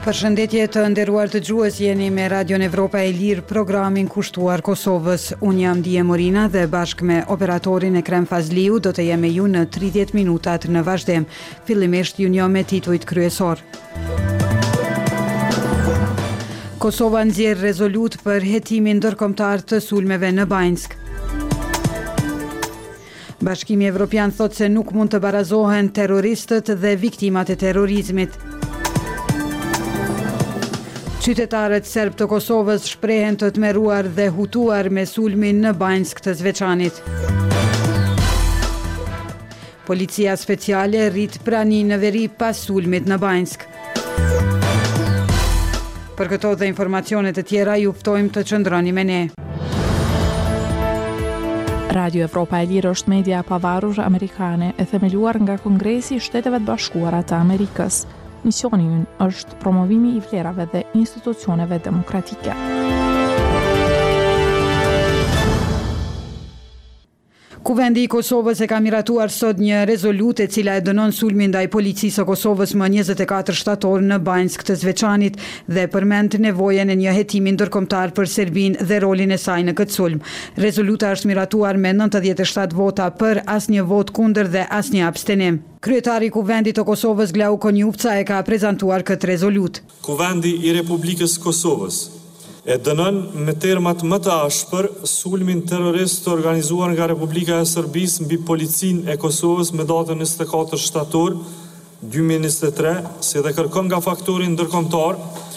Përshëndetje të nderuar dëgjues, jeni me Radion Evropa e Lirë, programin kushtuar Kosovës. Unë jam Dije Morina dhe bashkë me operatorin Ekrem Fazliu do të jemi ju në 30 minutat në vazhdim. Fillimisht ju njoh me titujt kryesor. Kosova nxjerr rezolut për hetimin ndërkombëtar të sulmeve në Banjsk. Bashkimi Evropian thot se nuk mund të barazohen terroristët dhe viktimat e terrorizmit. Qytetarët serb të Kosovës shprehen të tmerruar dhe hutuar me sulmin në Banjsk të Zveçanit. Policia speciale rrit prani në veri pas sulmit në Banjsk. Për këto dhe informacionet e tjera ju ftojmë të qëndroni me ne. Radio Evropa e Lirë është media pavarur amerikane e themeluar nga Kongresi i Shteteve të Bashkuara të Amerikës. Misioni ynë është promovimi i vlerave dhe institucioneve demokratike. Kuvendi i Kosovës e ka miratuar sot një rezolutë e cila e dënon sulmin ndaj policisë së Kosovës më 24 shtator në Banjsk të Zveçanit dhe përmend nevojën e një hetimi ndërkombëtar për Serbinë dhe rolin e saj në këtë sulm. Rezoluta është miratuar me 97 vota për, asnjë vot kundër dhe asnjë abstenim. Kryetari i Kuvendit të Kosovës Glau Konjupca e ka prezantuar këtë rezolutë. Kuvendi i Republikës Kosovës e dënon me termat më të ashpër sulmin terrorist të organizuar nga Republika e Serbisë mbi policinë e Kosovës me datën 24 shtator 2023, si dhe kërkon nga faktorin ndërkombëtar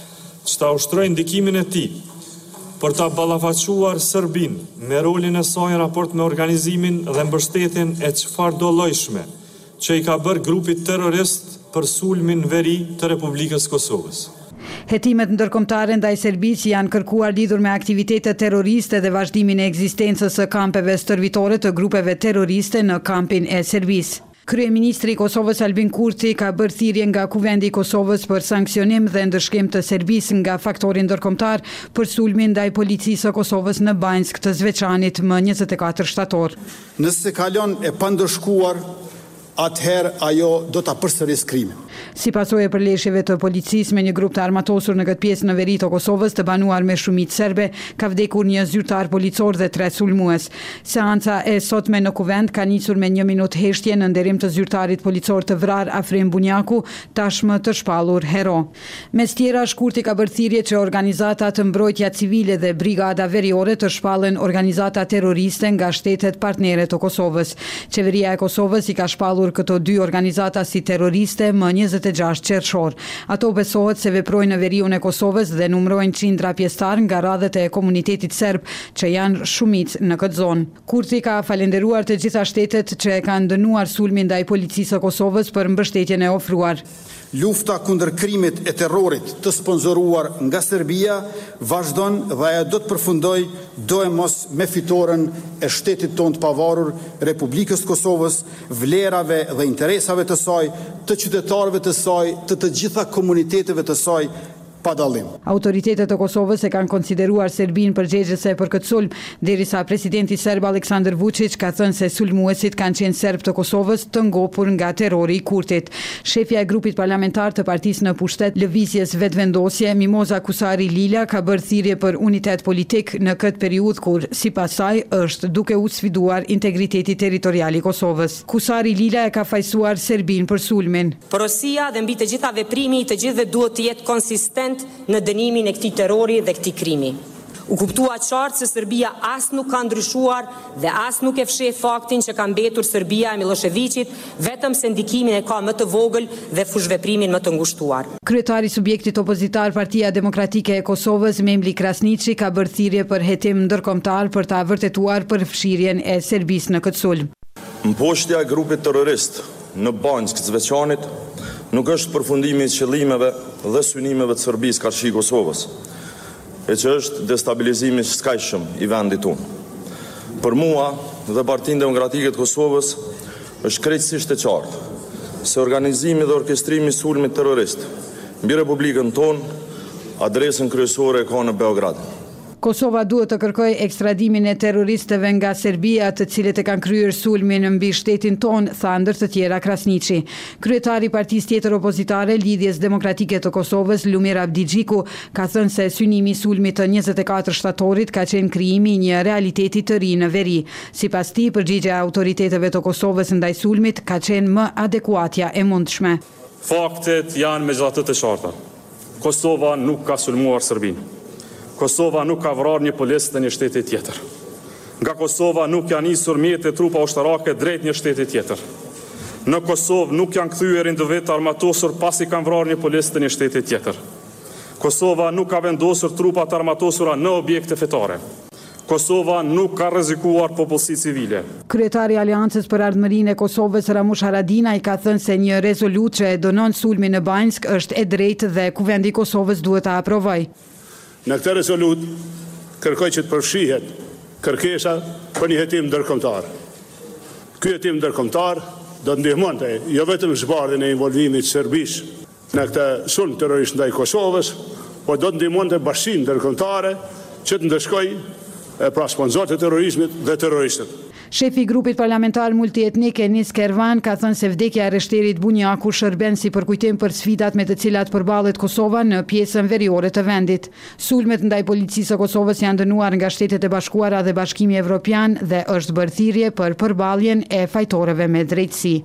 që ta ushtrojë ndikimin e tij për ta ballafaquar Serbinë me rolin e saj në raport me organizimin dhe mbështetjen e çfarëdolojshme që i ka bërë grupit terrorist për sulmin veri të Republikës Kosovës. Hetimet ndërkombëtare ndaj Serbisë janë kërkuar lidhur me aktivitete terroriste dhe vazhdimin e ekzistencës së kampeve stërvitore të grupeve terroriste në kampin e Serbisë. Kryeministri i Kosovës Albin Kurti ka bërë thirrje nga Kuvendi i Kosovës për sanksionim dhe ndëshkim të Serbisë nga faktori ndërkombëtar për sulmin ndaj policisë së Kosovës në Banjsk të Zveçanit më 24 shtator. Nëse kalon e pandërshkuar, atëherë ajo do ta përsërisë krimin. Si pasojë e përleshjeve të policisë me një grup të armatosur në këtë pjesë në veri të Kosovës të banuar me shumicë serbe, ka vdekur një zyrtar policor dhe 3 sulmues. Seanca e sotme në Kuvend ka nisur me 1 minutë heshtje në nderim të zyrtarit policor të vrar Afrim Bunjaku, tashmë të shpallur hero. Mes tjera, Kurti ka bërë thirrje që organizata të mbrojtja civile dhe brigada veriore të shpallen organizata terroriste nga shtetet partnere të Kosovës. Qeveria e Kosovës i ka shpallur këto 2 organizata si terroriste më 26 qershor. Ato besohet se veprojnë në veriun e Kosovës dhe numrojnë qindra pjesëtar nga radhët e komunitetit serb që janë shumicë në këtë zonë. Kurti ka falenderuar të gjitha shtetet që e kanë dënuar sulmin ndaj policisë së Kosovës për mbështetjen e ofruar. Lufta kundër krimit e terrorit të sponsoruar nga Serbia vazhdon dhe ajo do të përfundojë do e mos me fitoren e shtetit tonë të pavarur, Republikës Kosovës, vlerave dhe interesave të saj, të qytetarëve të saj, të gjitha komuniteteve të saj, pa dallim. Autoritetet e Kosovës e kanë konsideruar Serbinë përgjegjëse për këtë sulm, derisa presidenti serb Aleksandar Vučić ka thënë se sulmuesit kanë qenë serb të Kosovës të ngopur nga terrori i Kurtit. Shefja e grupit parlamentar të partisë në pushtet Lëvizjes Vetvendosje, Mimoza Kusari Lila, ka bërë thirrje për unitet politik në këtë periudhë kur, sipas saj, është duke u sfiduar integriteti territorial i Kosovës. Kusari Lila e ka fajsuar Serbinë për sulmin. Porosia dhe mbi të gjitha veprimi i të gjithëve duhet të jetë konsistent në dënimin e këtij terrori dhe këtij krimi. U kuptua qartë se Serbia as nuk ka ndryshuar dhe as nuk e fsheh faktin që ka mbetur Serbia e Miloševićit, vetëm se ndikimin e ka më të vogël dhe fushveprimin më të ngushtuar. Kryetari i subjektit opozitar Partia Demokratike e Kosovës, Memli Krasniqi, ka bërë thirrje për hetim ndërkombëtar për ta vërtetuar përfshirjen e Serbisë në këtë sulm. Mposhtja e grupit terrorist në Banjsk të Zveçanit nuk është përfundimi i qëllimeve dhe synimeve të Serbisë karshi Kosovës, e që është destabilizimi skajshëm i vendit tonë. Për mua dhe Partinë Demokratike të Kosovës është krejtësisht e qartë se organizimi dhe orkestrimi i sulmit terrorist mbi Republikën tonë adresën kryesore e ka në Beograd. Kosova duhet të kërkojë ekstradimin e terroristëve nga Serbia, të cilët e kanë kryer sulmin mbi shtetin ton, tha ndër të tjera Krasniqi. Kryetari i partisë tjetër opozitare, Lidhjes Demokratike të Kosovës, Lumir Abdigjiku, ka thënë se synimi i sulmit të 24 shtatorit ka qenë krijimi i një realiteti të ri në veri. Sipas tij, përgjigjja e autoriteteve të Kosovës ndaj sulmit ka qenë më adekuatja e mundshme. Faktet janë megjithatë të qarta. Kosova nuk ka sulmuar Serbinë. Kosova nuk ka vrarë një policë në një shteti tjetër. Nga Kosova nuk janë nisur mjete trupa ushtarake drejt një shteti tjetër. Në Kosovë nuk janë kthyer individ armatosur pasi kanë vrarë një policë në një shteti tjetër. Kosova nuk ka vendosur trupa të armatosura në objekte fetare. Kosova nuk ka rrezikuar popullsi civile. Kryetari i Aleancës për Ardhmërinë e Kosovës, Ramush Haradinaj, ka thënë se një rezolutë që e dënon sulmin në Banjsk është e drejtë dhe Kuvendi i Kosovës duhet ta aprovojë. Në këtë rezolut, kërkoj që të përfshihet kërkesa për një hetim ndërkombëtar. Ky hetim ndërkombëtar do të ndihmonte jo vetëm zbardhjen e involvimit serbisht në këtë sulm terrorist ndaj Kosovës, por do të ndihmonte bashkinë ndërkombëtare që të ndëshkojë pra sponsorët e terrorizmit dhe terroristët. Shefi i grupit parlamentar multietnik Enis Kervan ka thënë se vdekja e rreshterit Bunjaku shërben si përkujtim për sfidat me të cilat përballet Kosova në pjesën veriore të vendit. Sulmet ndaj policisë së Kosovës janë dënuar nga Shtetet e Bashkuara dhe Bashkimi Evropian dhe është bërë thirrje për përballjen e fajtorëve me drejtësi.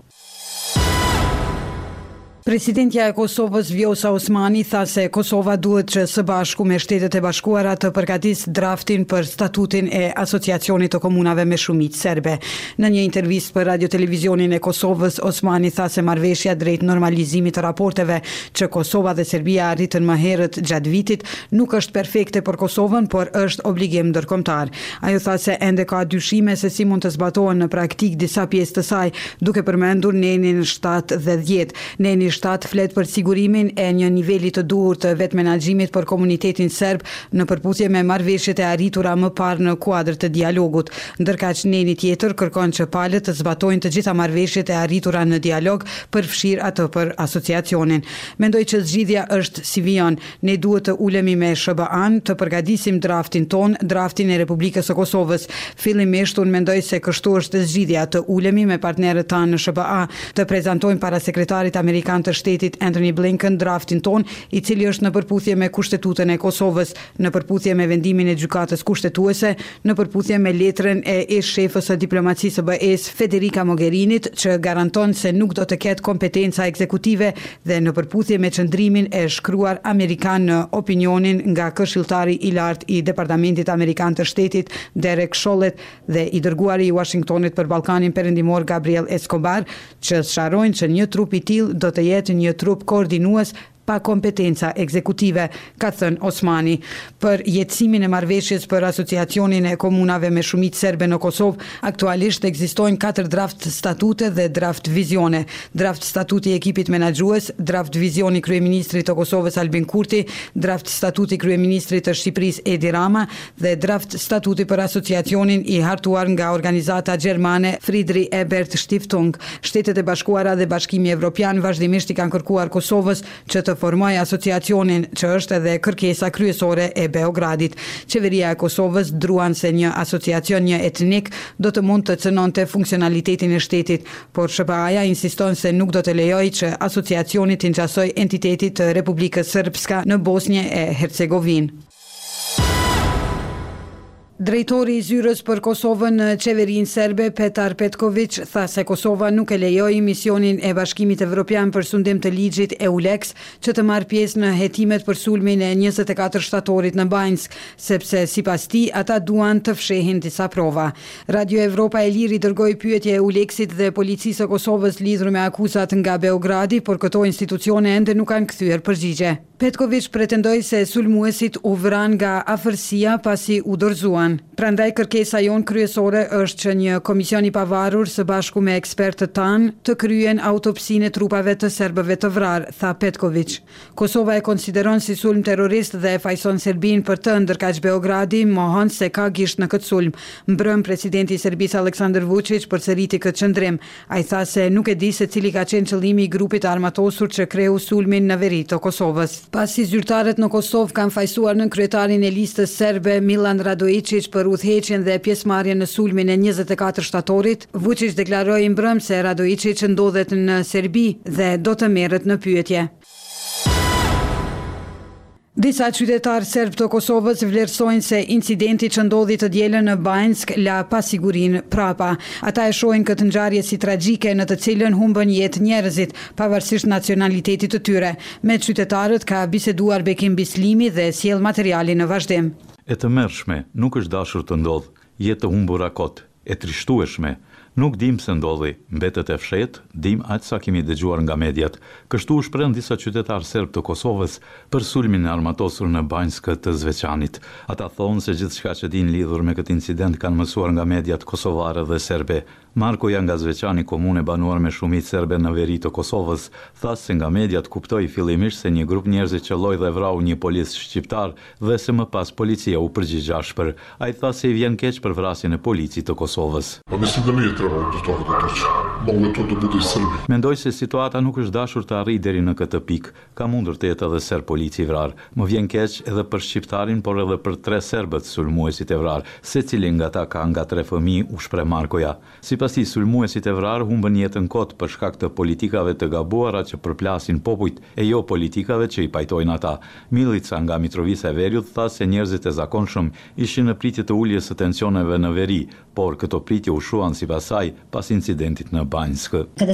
Presidentja e Kosovës Vjosa Osmani tha se Kosova duhet që së bashku me Shtetet e Bashkuara të përgatisë draftin për statutin e Asociacionit të Komunave me Shumicë serbe. Në një intervistë për radio-televizionin e Kosovës, Osmani tha se marrëveshja drejt normalizimit të raporteve që Kosova dhe Serbia arritën më herët gjatë vitit nuk është perfekte për Kosovën, por është obligim ndërkombëtar. Ajo tha se ende ka dyshime se si mund të zbatohen në praktik disa pjesë të saj, duke përmendur nenin 7 dhe 10. Neni 7 flet për sigurimin e një niveli të duhur të vetë menaxhimit për komunitetin serb në përputhje me marrëveshjet e arritura më parë në kuadër të dialogut, ndërkaq neni tjetër kërkon që palët të zbatojnë të gjitha marrëveshjet e arritura në dialog, përfshir atë për asociacionin. Mendoj që zgjidhja është si vijon. Ne duhet të ulemi me SBA-n, të përgatisim draftin ton, draftin e Republikës së Kosovës. Fillimisht unë mendoj se kështu është zgjidhja, të ulemi me partnerët tanë në SBA, të prezantojmë para sekretarit amerikan të shtetit Antony Blinken draftin ton, i cili është në përputhje me kushtetutën e Kosovës, në përputhje me vendimin e gjykatës kushtetuese, në përputhje me letrën e ish-shefës së diplomacisë së BE-s Federica Mogherinit, që garanton se nuk do të ketë kompetenca ekzekutive, dhe në përputhje me qëndrimin e shkruar amerikan në opinionin nga këshilltari i lartë i Departamentit Amerikan të Shtetit Derek Chollet dhe i dërguari i Washingtonit për Ballkanin Perëndimor Gabriel Escobar, që sharojnë që një trup i tillë do të jetë një trup koordinues pa kompetenca ekzekutive, ka thënë Osmani. Për jetësimin e marrëveshjes për Asociacionin e Komunave me Shumicë serbe në Kosovë, aktualisht ekzistojnë 4 draft statute dhe draft vizione. Draft statuti i ekipit menaxhues, draft vizioni kryeministrit të Kosovës Albin Kurti, draft statuti kryeministrit të Shqipërisë Edi Rama dhe draft statuti për asociacionin i hartuar nga organizata gjermane Friedrich Ebert Stiftung. Shtetet e Bashkuara dhe Bashkimi Evropian vazhdimisht i kanë kërkuar Kosovës që të formoj asociacionin, që është edhe kërkesa kryesore e Beogradit. Qeveria e Kosovës druan se një asociacion një etnik do të mund të cënonte funksionalitetin e shtetit, por SBA-ja insiston se nuk do të lejojë që asociacioni të ngjasoj entitetit të Republikës Srpska në Bosnjë e Hercegovinë. Drejtori i zyrës për Kosovën në qeverinë serbe, Petar Petković, tha se Kosova nuk e lejoi misionin e Bashkimit Evropian për sundim të ligjit EULEX që të marrë pjesë në hetimet për sulmin e 24 shtatorit në Banjsk, sepse sipas tij ata duan të fshehin disa prova. Radio Evropa e Lirë dërgoi pyetje EULEX-it dhe policisë së Kosovës lidhur me akuzat nga Beogradi, por këto institucione ende nuk kanë kthyer përgjigje. Petković pretendoi se sulmuesit u vran nga afërsia pasi u dorëzuan. tanë. Prandaj kërkesa jonë kryesore është që një komision i pavarur së bashku me ekspertët tanë të kryen autopsinë e trupave të serbëve të vrarë, tha Petković. Kosova e konsideron si sulm terrorist dhe e fajson Serbinë për të, ndërkaq Beogradi mohon se ka gisht në këtë sulm. Mbrëm presidenti i Serbisë Aleksandar Vučić përsëriti këtë qëndrim. Ai tha se nuk e di se cili ka qenë qëllimi i grupit armatosur që kreu sulmin në veri të Kosovës. Pasi zyrtarët në Kosovë kanë fajsuar nën kryetarin e listës serbe Milan Radojičić për udhëheqjen dhe pjesëmarrjen në sulmin e 24 shtatorit, Vučić deklaroi mbrëm se Radojičić ndodhet në Serbi dhe do të merret në pyetje. Disa qytetarë serb të Kosovës vlerësojnë se incidenti që ndodhi të dielën në Banjsk la pasigurinë prapa. Ata e shohin këtë ngjarje si tragjike në të cilën humbën jetë njerëzit, pavarësisht nacionalitetit të tyre. Me qytetarët ka biseduar Bekim Bislimi dhe sjell materialin në vazhdim. E tmerrshme, nuk është dashur të ndodh, jetë të humbura kot, e trishtueshme. Nuk dim se ndodhi, mbetet e fshetë, dim aq sa kemi dëgjuar nga mediat. Kështu u shprehën disa qytetarë serb të Kosovës për sulmin e armatosur në Banjsk të Zveçanit. Ata thonë se gjithçka që dinë lidhur me këtë incident kanë mësuar nga mediat kosovare dhe serbe. Markoja nga Zveçani, komune banuar me shumicë serbe në veri të Kosovës, tha se nga mediat kuptoi fillimisht se një grup njerëzish qelloi dhe vrau një policë shqiptar dhe se më pas policia u përgjigj ashpër. Ai tha se i vjen keq për vrasjen e policisë të Kosovës. Mendoj se situata nuk është dashur të arrijë deri në këtë pikë. Ka mundur të jetë edhe serb polici vrarë. Më vjen keq edhe për shqiptarin, por edhe për 3 serbët sulmuesit e vrarë. Secili nga ta ka nga 3 fëmijë, u shpreh Markoja. Sipas tij, sulmuesit e vrarë humbën jetën kot për shkak të politikave të gabuara që përplasin popujt e jo politikave që i pajtojnë ata. Milica nga Mitrovica e Veriut tha se njerëzit e zakonshëm ishin në pritje të uljes së tensioneve në veri, por këto pritje u shuan sipas saj pas incidentit në Banjsk.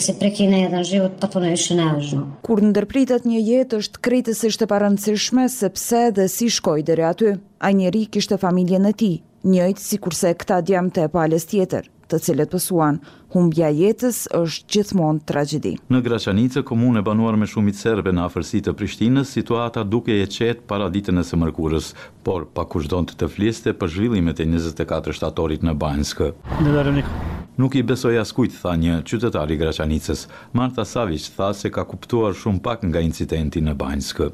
Kur ndërpritet një jetë është krejtësisht e parëndësishme sepse dhe si shkoi deri aty. Ai njeri kishte familjen e tij, njëjtë sikurse këta djemtë e palës tjetër, të cilët pësuan. Humbja jetës është gjithmonë tragjedi. Në Graçanicë, komune banuar me shumicë serbe në afërsi të Prishtinës, situata duke e qetë para ditën e së mërkurës, por pa kush donte të fliste për zhvillimet e 24 shtatorit në Banjsk. Nuk i besoj askujt, tha një qytetar i Graçanicës. Marta Savić tha se ka kuptuar shumë pak nga incidenti në Banjsk.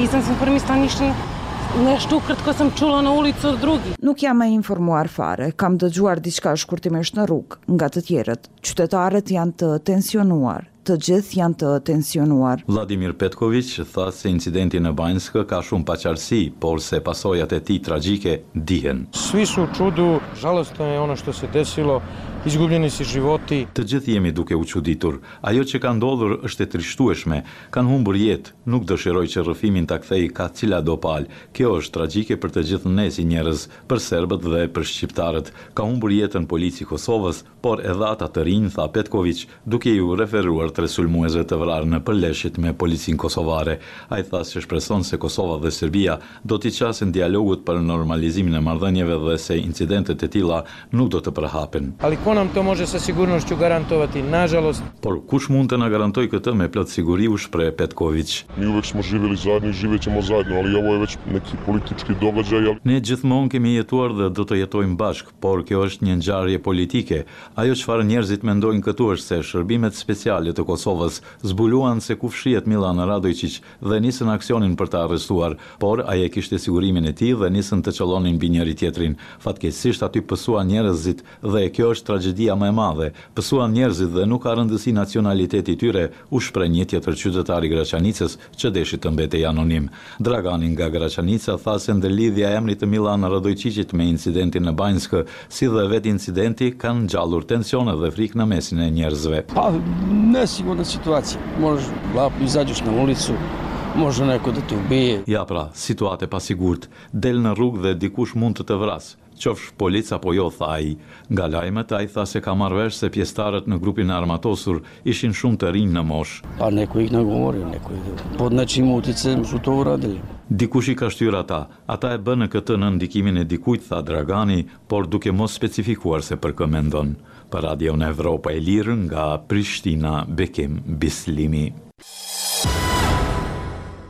Nuk jam e informuar fare, kam dëgjuar diçka shkurtimisht në rrugë, nga të tjerët. Qytetarët janë të tensionuar. Të gjithë janë të tensionuar. Vladimir Petković tha se incidenti në Banjsk ka shumë paqartësi, por se pasojat e tij tragjike dihen. Svi su u čudu, žalostno je ono što se desilo, izgubljeni su životi. Të gjithë jemi duke u çuditur. Ajo që ka ndodhur është e trishtueshme. Kanë humbur jetë, nuk dëshiroj që rrëfimin ta kthej ka cila do palë. Kjo është tragjike për të gjithë ne si njerëz, për serbët dhe për shqiptarët. Ka humbur jetën polici i Kosovës, por edhe ata të rinj, tha Petković, duke ju referuar 3 sulmuesve të vrarë në përleshjet me policinë kosovare. Ai tha se shpreson se Kosova dhe Serbia do t'i qasin dialogut për normalizimin e marrëdhënieve dhe se incidentet e tilla nuk do të përhapen. Ali ko nam to može sa sigurnošću garantovati? Nažalost. Por kush mund të na garantoj këtë me plot siguri, u shpreh Petković. Mi uvek smo živjeli zajedno i živećemo zajedno, ali ovo je već neki politički događaj. Ne gjithmonë kemi jetuar dhe do të jetojmë bashk, por kjo është një ngjarje politike. Ajo çfarë njerëzit mendojnë këtu është se shërbimet speciale të Kosovës zbuluan se ku fshihet Milan Radojičić dhe nisën aksionin për ta arrestuar, por ai e kishte sigurimin e tij dhe nisën të çellonin mbi njëri tjetrin. Fatkeqësisht aty pësuan njerëzit dhe kjo është tragjedia më e madhe. Pësuan njerëzit dhe nuk ka rëndësi nacionaliteti i tyre, u shpreh një tjetër qytetar i Graçanicës që deshi të mbetej anonim. Dragani nga Graçanica tha se ndërlidhja e emrit të Milan Radojičićit me incidentin në Banjsk, si dhe vetë incidenti, kanë ngjallur tensione dhe frikë në mesin e njerëzve. Nesigurna situacija. Možeš izađeš na ulicu, može neko da te ubije. Ja pra, situatë e pasigurt. Del në rrugë dhe dikush mund të të vrasë. Qofsh polic apo jo, tha ai. Nga lajmet ai tha se ka marrë vesh se pjesëtarët në grupin e armatosur ishin shumë të rinj në moshë. Pa neko ih nagovorio, neko pod nečim uticajem su to uradili. Dikush i ka shtyr ata. Ata e bënë këtë në ndikimin e dikujt, tha Dragani, por duke mos specifikuar se për kë mendon. Për Radio në Evropa e Lirë nga Prishtina, Bekim Bislimi.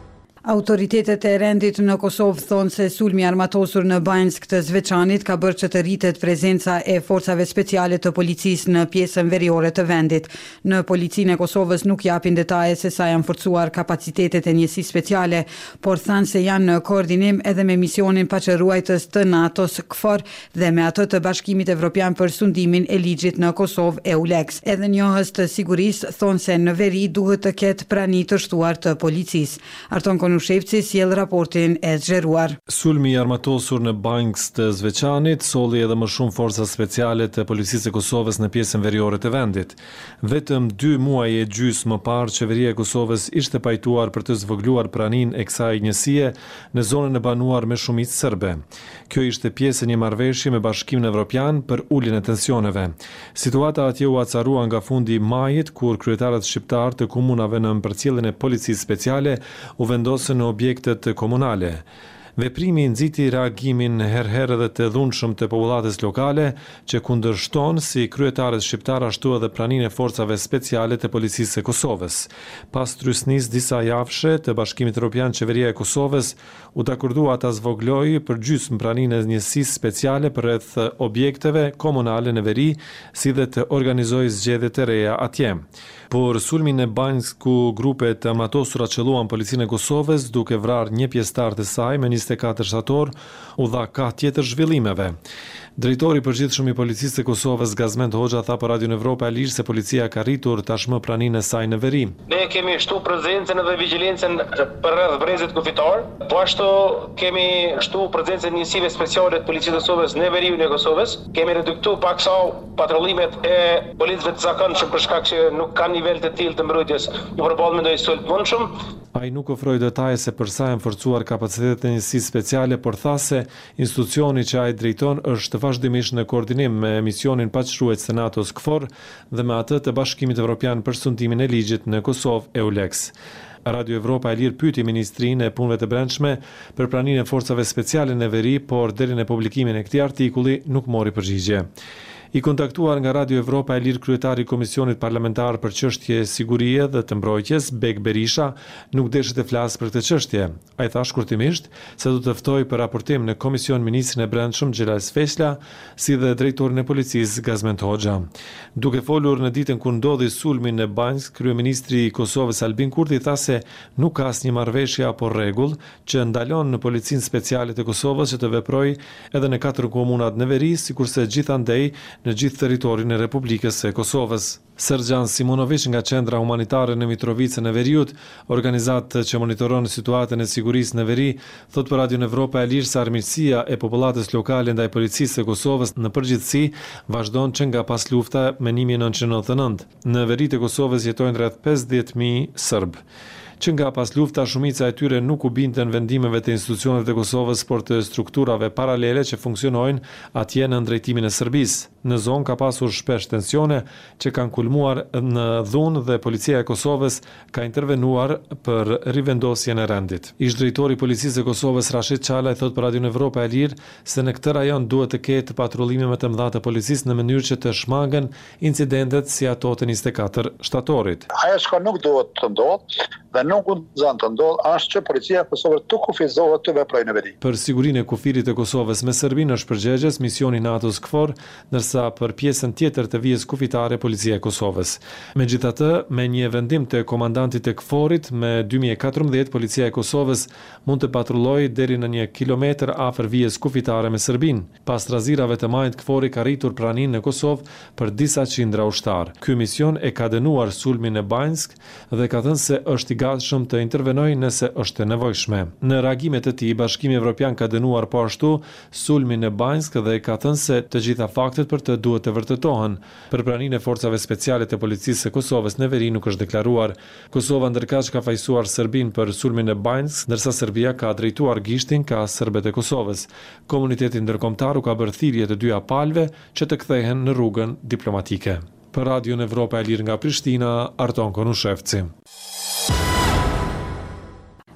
Autoritetet e rendit në Kosovë thonë se sulmi armatosur në Banjsk të Zveçanit ka bërë që të rritet prezenca e forcave speciale të policisë në pjesën veriore të vendit. Në policinë e Kosovës nuk japin detaje se sa janë forcuar kapacitetet e njësisë speciale, por thanë se janë në koordinim edhe me misionin paqëruajtës të NATO-s KFOR dhe me atë të Bashkimit Evropian për sundimin e ligjit në Kosovë EULEX. Edhe njohës të sigurisë thonë se në veri duhet të ketë prani të shtuar të policisë. Arton Shevci sjell raportin e zgjeruar. Sulmi i armatosur në Banjsk të Zveçanit solli edhe më shumë forca speciale të policisë së Kosovës në pjesën veriore të vendit. Vetëm 2 muaj e gjysmë më parë, qeveria e Kosovës ishte pajtuar për të zvogëluar praninë e kësaj njësie në zonën e banuar me shumicë serbe. Kjo ishte pjesë e një marrëveshje me Bashkimin Evropian për uljen e tensioneve. Situata atje u acarua nga fundi i majit, kur kryetarët shqiptar të komunave në përcjelljen e policisë speciale u vendosën në objektet komunale. Veprimi nxiti reagimin herherë edhe të dhunshëm të popullatës lokale, që kundërshton si kryetarët shqiptar ashtu edhe praninë e forcave speciale të policisë së Kosovës. Pas trysnisë disa javëshe të Bashkimit Evropian, qeveria e Kosovës u dakordua ta zvogëlojë përgjysmë praninë e njësisë speciale përreth objekteve komunale në veri, si dhe të organizojë zgjedhje të reja atje. Por sulmin e Banjsk, ku grupet armatosura qelluan policinë e Kosovës duke vrarë një pjesëtar të saj me 24 shtator, u dha ka tjetër zhvillimeve. Drejtori i përgjithshëm i policisë së Kosovës, Gazmend Hoxha, tha për Radio Evropa e Lirë se policia ka rritur tashmë praninë e saj në veri. Ne kemi shtu prezencën dhe vigjilencën përreth brezit kufitar, po ashtu kemi shtu prezencën njësive speciale të policisë së Kosovës në veriun e Kosovës. Kemi reduktu paksau patrollimet e policëve të zakonshëm për shkak që nuk kanë nivel të tillë të mbrojtjes në përballje me ndonjë sulm të mundshëm. Ai nuk ofroi detaje se për sa janë forcuar kapacitetet e njësisë speciale, por tha se institucioni që ai drejton është vazhdimisht në koordinim me misionin paqërues të NATO-s KFOR dhe me atë të Bashkimit Evropian për sundimin e ligjit në Kosovë EULEX. Radio Evropa e Lirë pyeti Ministrinë e Punëve të Brendshme për praninë e forcave speciale në veri, por deri në publikimin e këtij artikulli nuk mori përgjigje. I kontaktuar nga Radio Evropa e Lirë, kryetari i Komisionit Parlamentar për çështje sigurie dhe të mbrojtjes, Bek Berisha, nuk deshi të flasë për këtë çështje. Ai tha shkurtimisht se do të ftoj për raportim në Komision Ministrin e Brendshëm Xhelal Sfesla, si dhe drejtorin e policisë Gazmend Hoxha. Duke folur në ditën kur ndodhi sulmi në Banjsk, kryeministri i Kosovës Albin Kurti tha se nuk ka asnjë marrëveshje apo rregull që ndalon në Policinë Speciale të Kosovës që të veprojë edhe në 4 komunat në veri, sikurse gjithandej në gjithë territorin e Republikës së Kosovës. Sergjan Simonovic nga Qendra Humanitare në Mitrovicën e Veriut, organizatë që monitoron situatën e sigurisë në veri, thot për Radio Evropa e Lirë se armiqësia e popullatës lokale ndaj policisë së Kosovës në përgjithësi vazhdon që nga pas lufta me 1999. Në veri të Kosovës jetojnë rreth 50.000 serb. Që nga pas lufta shumica e tyre nuk u bindën vendimeve të institucioneve të Kosovës, por të strukturave paralele që funksionojnë atje në drejtimin e Serbisë. Në zonë ka pasur shpesh tensione që kanë kulmuar në dhunë dhe policia e Kosovës ka intervenuar për rivendosjen e rendit. Ish drejtori i policisë së Kosovës Rashid Çala i thot për Radio Evropa e Lirë se në këtë rajon duhet të ketë patrullime më të mëdha të policisë në mënyrë që të shmangen incidentet si ato të 24 shtatorit. Ajo që nuk duhet të ndodhë dhe nuk guxon të ndodhë është që policia e Kosovës të kufizohet të veprojë në veri. Për sigurinë e kufirit të Kosovës me Serbinë është përgjegjës misioni NATO-s KFOR, ndërsa për pjesën tjetër të vijës kufitare policia e Kosovës. Megjithatë, me një vendim të komandantit të KFOR-it, me 2014 policia e Kosovës mund të patrullojë deri në 1 kilometër afër vijës kufitare me Serbinë. Pas razirave të majit, KFOR-i ka rritur praninë në Kosovë për disa qindra ushtar. Ky mision e ka dënuar sulmin në Banjsk dhe ka thënë se është i gatshëm të intervenojë nëse është e nevojshme. Në reagimet e tij, Bashkimi Evropian ka dënuar po ashtu sulmin në Banjsk dhe ka thënë se të gjitha faktet për të duhet të vërtetohen. Për praninë e forcave speciale të policisë së Kosovës në veri nuk është deklaruar. Kosova ndërkaq ka fajsuar Serbinë për sulmin në Banjsk, ndërsa Serbia ka drejtuar gishtin ka serbët e Kosovës. Komuniteti ndërkombëtar u ka bërë thirrje të dyja palëve që të kthehen në rrugën diplomatike. Për Radio Evropa e Lirë nga Prishtina, Arton Konushevci.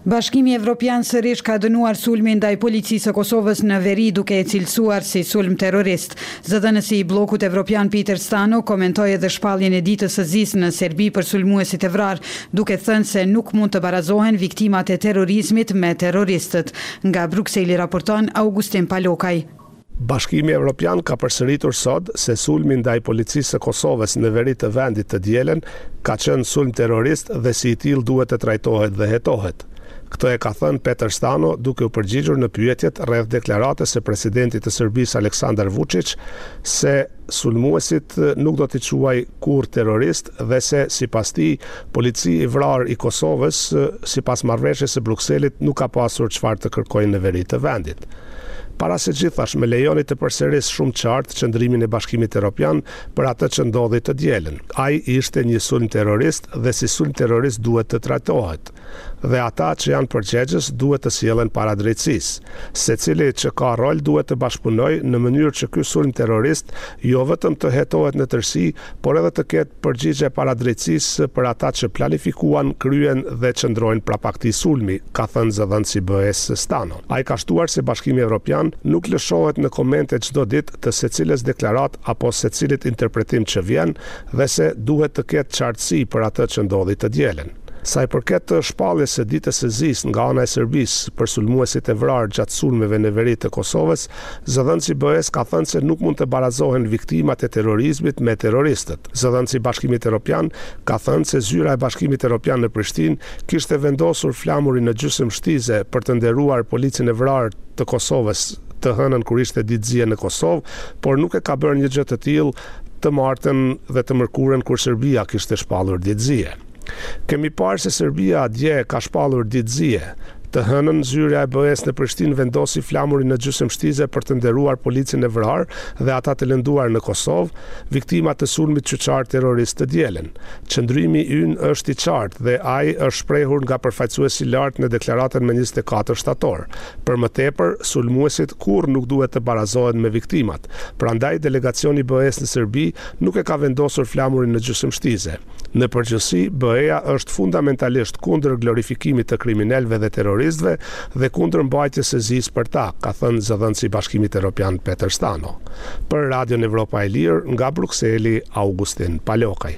Bashkimi Evropian sërish ka dënuar sulmin ndaj policisë së Kosovës në veri duke e cilësuar si sulm terrorist. Zëdhënësi i bllokut evropian Peter Stano komentoi edhe shpalljen e ditës së ZIS në Serbi për sulmuesit e vrarë, duke thënë se nuk mund të barazohen viktimat e terrorizmit me terroristët. Nga Brukseli raporton Augustin Palokaj. Bashkimi Evropian ka përsëritur sot se sulmi ndaj policisë së Kosovës në veri të vendit të dielen ka qenë sulm terrorist dhe si i tillë duhet të trajtohet dhe hetohet. Këtë e ka thënë Peter Stano duke u përgjigjur në pyetjet rreth deklaratës së presidentit të Serbisë Aleksandar Vučić se sulmuesit nuk do t'i quaj kur terrorist dhe se sipas tij policia i vrarë i Kosovës sipas marrëveshjes së Brukselit nuk ka pasur çfarë të kërkojnë në veri të vendit. Para se gjithash me lejoni të përsëris shumë qartë qëndrimin e Bashkimit Evropian për atë që ndodhi të dielën. Ai ishte një sulm terrorist dhe si sulm terrorist duhet të trajtohet. Dhe ata që janë përgjegjës duhet të sjellen para drejtësisë. Secili që ka rol duhet të bashkëpunojë në mënyrë që ky sulm terrorist jo vetëm të hetohet në tërësi, por edhe të ketë përgjigje para drejtësisë për ata që planifikuan, kryen dhe qëndrojnë prapak këtij sulmi, ka thënë zëdhënësi BE-s Stano. Ai ka shtuar se Bashkimi Evropian nuk lëshohet në komente çdo ditë të secilës deklarat apo secilit interpretim që vjen dhe se duhet të ketë qartësi për atë që ndodhi të dielën. Sa i përket të shpalljes së ditës së ZIS nga ana e Serbisë për sulmuesit e vrarë gjatë sulmeve në veri të Kosovës, zëdhënësi BE-s ka thënë se nuk mund të barazohen viktimat e terrorizmit me terroristët. Zëdhënësi i Bashkimit Evropian ka thënë se zyra e Bashkimit Evropian në Prishtinë kishte vendosur flamurin në gjysmë shtize për të nderuar policinë e vrarë të Kosovës të hënën kur ishte ditëzie në Kosovë, por nuk e ka bërë një gjë të tillë të martën dhe të mërkurën kur Serbia kishte shpallur ditëzie. Kemi parë se Serbia dje ka shpallur ditëzie. Të hënën zyrja e BE-s në Prishtinë vendosi flamurin në gjysmë shtize për të nderuar policinë e vrarë dhe ata të lënduar në Kosovë, viktima të sulmit qyçar terrorist të dielën. Qëndrimi ynë është i qartë dhe ai është shprehur nga përfaqësuesi i lartë në deklaratën me 24 shtator. Për më tepër, sulmuesit kurrë nuk duhet të barazohen me viktimat. Prandaj delegacioni i BE-s në Serbi nuk e ka vendosur flamurin në gjysmë shtize. Në përgjithësi, BE-ja është fundamentalisht kundër glorifikimit të kriminalëve dhe terroristëve dhe kundër mbajtjes së ZIS për ta, ka thënë zëdhënësi i Bashkimit Evropian Peter Stano. Për Radion Evropa e Lirë, nga Brukseli, Augustin Palokaj.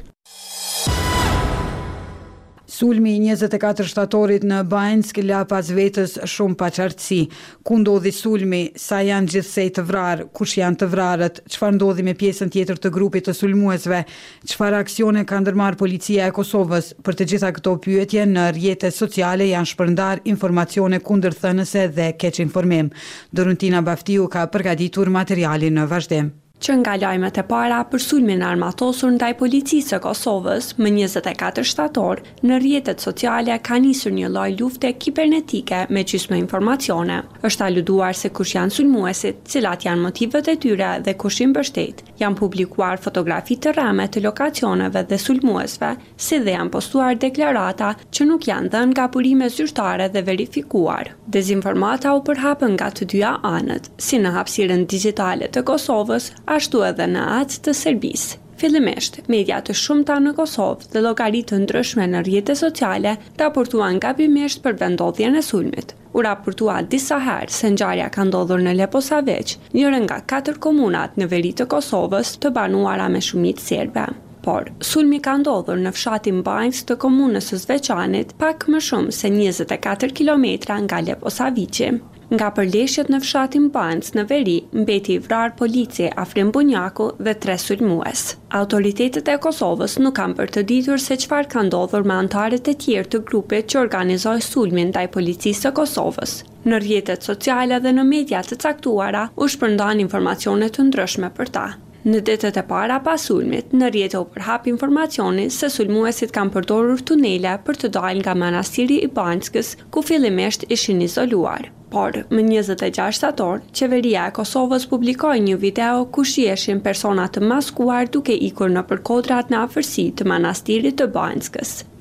Sulmi i 24 shtatorit në Banjsk la pas vetës shumë paqartësi. Ku ndodhi sulmi, sa janë gjithsej të vrarë, kush janë të vrarët, çfarë ndodhi me pjesën tjetër të grupit të sulmuesve, çfarë aksione ka ndërmarrë policia e Kosovës. Për të gjitha këto pyetje në rrjetet sociale janë shpërndar informacione kundërthënëse dhe keq informim. Doruntina Baftiu ka përgatitur materialin në vazhdim. Që nga lajmet e para për sulmin armatosur ndaj policisë së Kosovës më 24 shtator, në rrjetet sociale ka nisur një lloj lufte kibernetike me gjysmë informacione. Është aluduar se kush janë sulmuesit, cilat janë motivet e tyre dhe kush i mbështet. Janë publikuar fotografi të rreme të lokacioneve dhe sulmuesve, si dhe janë postuar deklarata që nuk janë dhënë nga burime zyrtare dhe verifikuar. Dezinformata u përhapën nga të dyja anët, si në hapësirën digjitale të Kosovës, ashtu edhe në atë të Serbisë. Fillimisht, media të shumta në Kosovë dhe llogaritë të ndryshme në rrjetet sociale raportuan gabimisht për vendodhjen e sulmit. U raportua disa herë se ngjarja ka ndodhur në Leposaveç, njëra nga 4 komunat në veri të Kosovës të banuara me shumicë serbe. Por, sulmi ka ndodhur në fshatin Banjsk të komunës së Zveçanit, pak më shumë se 24 kilometra nga Leposaviçi. Nga përleshjet në fshatin Banjsk në veri, mbeti i vrarë polici Afrim Bunjaku dhe 3 sulmues. Autoritetet e Kosovës nuk kanë për të ditur se çfarë ka ndodhur me anëtarët e tjerë të grupit që organizoi sulmin ndaj policisë së Kosovës. Në rrjetet sociale dhe në media të caktuara u shpërndan informacione të ndryshme për ta. Në ditët e para pas sulmit, në rrjete u përhap informacioni se sulmuesit kanë përdorur tunele për të dalë nga manastiri i Banjskës, ku fillimisht ishin izoluar. Por, më 26 shtator, qeveria e Kosovës publikoi një video ku shieshin persona të maskuar duke ikur nëpër kodrat në afërsi të manastirit të Banjskës.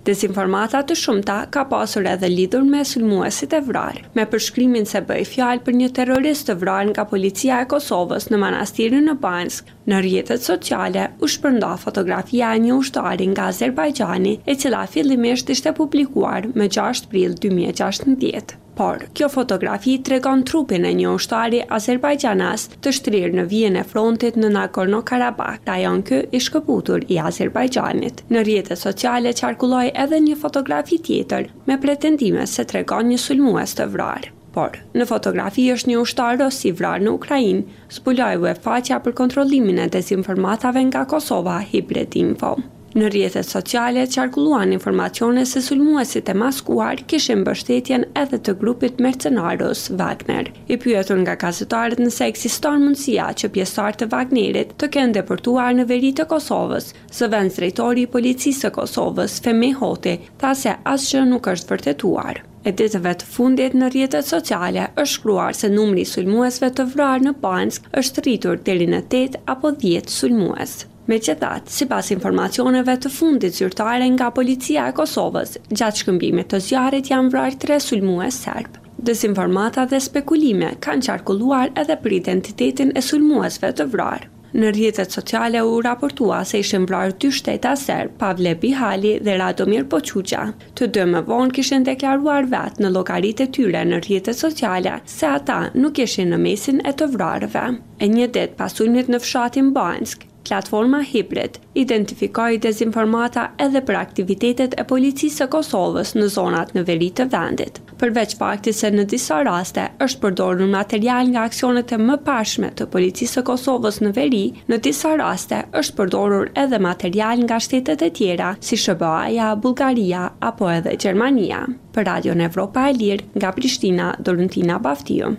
Dezinformata të shumta ka pasur edhe lidhur me sulmuesit e vrarë, me përshkrimin se bëi fjalë për një terrorist të vrarë nga policia e Kosovës në manastirin në Banjsk. Në rrjetet sociale u shpërnda fotografia e një ushtari nga Azerbajxhani, e cila fillimisht ishte publikuar me 6 prill 2016. Por, kjo fotografi tregon trupin e një ushtari azerbajxhanas të shtrirë në vijën e frontit në Nagorno-Karabakh, rajon ky i shkëputur i Azerbajxhanit. Në rrjetet sociale qarkulloi edhe një fotografi tjetër me pretendime se tregon një sulmues të vrarë. Por, në fotografi është një ushtar ros i vrarë në Ukrainë, zbuloi faqja për kontrollimin e dezinformatave nga Kosova, Hibret Info. Në rrjetet sociale qarkulluan informacione se sulmuesit e maskuar kishin mbështetjen edhe të grupit mercenarës Wagner. I pyetur nga gazetarët nëse ekziston mundësia që pjesëtarët e Wagnerit të kenë deportuar në veri të Kosovës, zëvendësdrejtori i policisë së Kosovës, Femi Hoti, tha se asgjë nuk është vërtetuar. E ditëve të fundit në rrjetet sociale është shkruar se numri i sulmuesve të vrarë në Banjsk është rritur deri në 8 apo 10 sulmues. Megjithatë, sipas informacioneve të fundit zyrtare nga policia e Kosovës, gjatë shkëmbimit të zjarrit janë vrarë 3 sulmues serb. Dezinformata dhe spekulime kanë qarkulluar edhe për identitetin e sulmuesve të vrarë. Në rrjetet sociale u raportua se ishin vrarë 2 shteta serb, Pavle Bihali dhe Radomir Poçuqa. Të dy më vonë kishin deklaruar vetë në llogaritë e tyre në rrjetet sociale se ata nuk ishin në mesin e të vrarëve. E një ditë pas sulmit në fshatin Banjsk, platforma Hibrit identifikoi dezinformata edhe për aktivitetet e policisë së Kosovës në zonat në veri të vendit. Përveç faktit se në disa raste është përdorur material nga aksionet e mëparshme të policisë së Kosovës në veri, në disa raste është përdorur edhe material nga shtetet e tjera si SBA-ja, Bullgaria apo edhe Gjermania. Për Radion Evropa e Lirë, nga Prishtina, Dorentina Baftiu.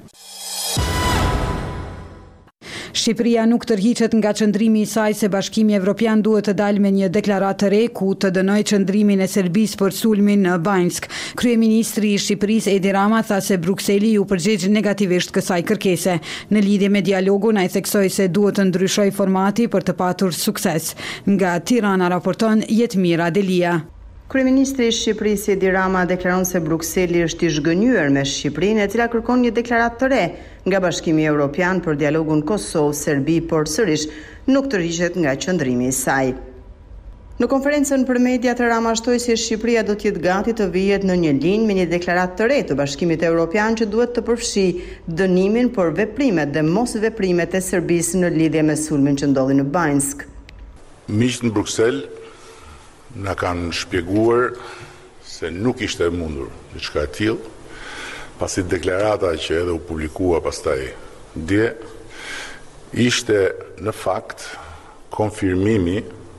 Shqipëria nuk tërhiqet nga qëndrimi i saj se Bashkimi Evropian duhet të dalë me një deklaratë të re ku të dënojë qëndrimin e Serbisë për sulmin në Banjsk. Kryeministri i Shqipërisë Edi Rama tha se Brukseli u përgjigj negativisht kësaj kërkese. Në lidhje me dialogun, ai theksoi se duhet të ndryshojë formati për të patur sukses. Nga Tirana raporton Jetmira Delia. Kryeministri i Shqipërisë Edi Rama deklaron se Brukseli është i zhgënjur me Shqipërinë, e cila kërkon një deklaratë të re nga Bashkimi Evropian për dialogun Kosovë-Serbi, por sërish nuk tërhiqet nga qëndrimi i saj. Në konferencën për media të Rama shtoi se Shqipëria do të jetë gati të vihet në një linjë me një deklaratë të re të Bashkimit Evropian që duhet të përfshijë dënimin për veprimet dhe mos veprimet e Serbisë në lidhje me sulmin që ndodhi në Banjsk. Miqtë në Bruksel na kanë shpjeguar se nuk ishte mundur diçka e tillë, pasi deklarata që edhe u publikua pastaj dje ishte në fakt konfirmimi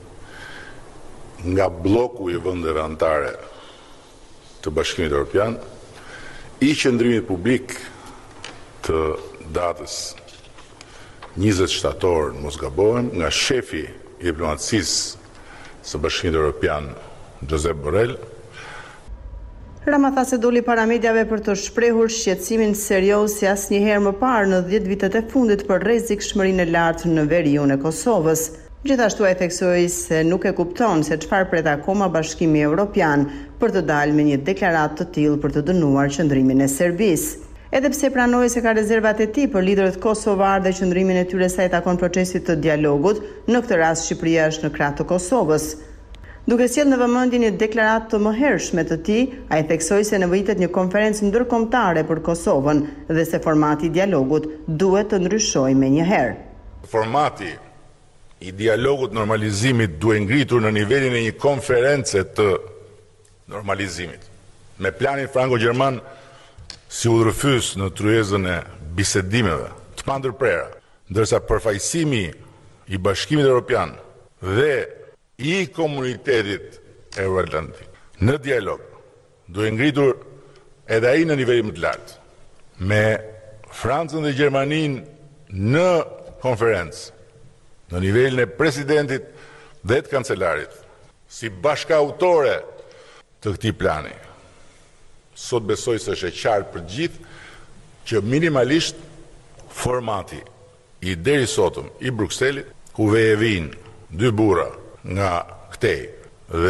nga bloku i vendeve anëtare të Bashkimit Evropian i qëndrimit publik të datës 20 shtator, mos gabohem, nga shefi i diplomacisë së Bashkimit Evropian, Josep Borrell. Rama tha se doli para mediave për të shprehur shqetësimin serioz si asnjëherë më parë në 10 vitet e fundit për rrezikshmërinë e lartë në veriun e Kosovës. Gjithashtu ai theksoi se nuk e kupton se çfarë pret akoma Bashkimi Evropian për të dalë me një deklaratë të tillë për të dënuar qëndrimin e Serbisë. Edhe pse pranoi se ka rezervat e tij për liderët kosovar dhe qëndrimin e tyre sa i takon procesit të dialogut, në këtë rast Shqipëria është në krah të Kosovës. Duke sjellë në vëmendje një deklaratë të mëhershme të tij, ai theksoi se nevojitet një konferencë ndërkombëtare për Kosovën dhe se formati i dialogut duhet të ndryshojë menjëherë. Formati i dialogut normalizimit duhet ngritur në nivelin e një konference të normalizimit, me planin franko-gjerman si udhërfys në tryezën e bisedimeve të pandërprera, ndërsa përfaqësimi i Bashkimit Evropian dhe i komunitetit euroatlantik në dialog duhet ngritur edhe ai në nivelin më të lartë, me Francën dhe Gjermaninë në konferencë në nivelin e presidentit dhe të kancelarit si bashkëautore të këtij plani. Sot besoj se është e qartë për gjithë që minimalisht formati i deri sotëm i Brukselit, ku vejevin 2 burra nga këtej dhe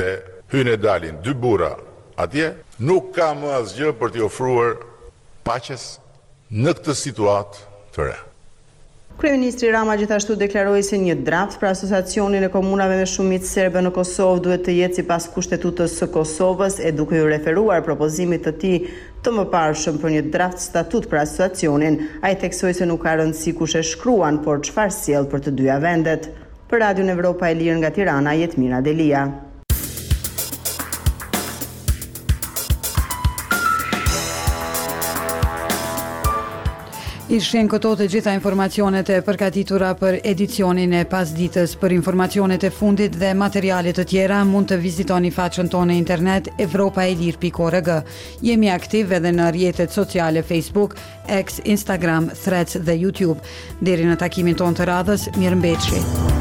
hynë e dalin 2 burra atje, nuk ka më asgjë për t'i ofruar paqes në këtë situatë të re. Kryeministri Rama gjithashtu deklaroi se një draft për asociacionin e komunave me shumicë serbe në Kosovë duhet të jetë sipas kushtetutës së Kosovës, e duke u referuar propozimit të tij të mëparshëm për një draft statut për asociacionin, ai theksoi se nuk ka rëndësi kush e shkruan, por çfarë sjell për të dyja vendet. Për Radion Evropa e Lirë nga Tirana, Jetmira Delia. Ishin këto të gjitha informacionet e përgatitura për edicionin e pasditës. Për informacionet e fundit dhe materialet të tjera mund të vizitoni faqen tonë internet evropaelir.org. Jemi aktiv edhe në rrjetet sociale Facebook, X, Instagram, Threads dhe YouTube. Deri në takimin tonë të radhës, mirëmbëjtje.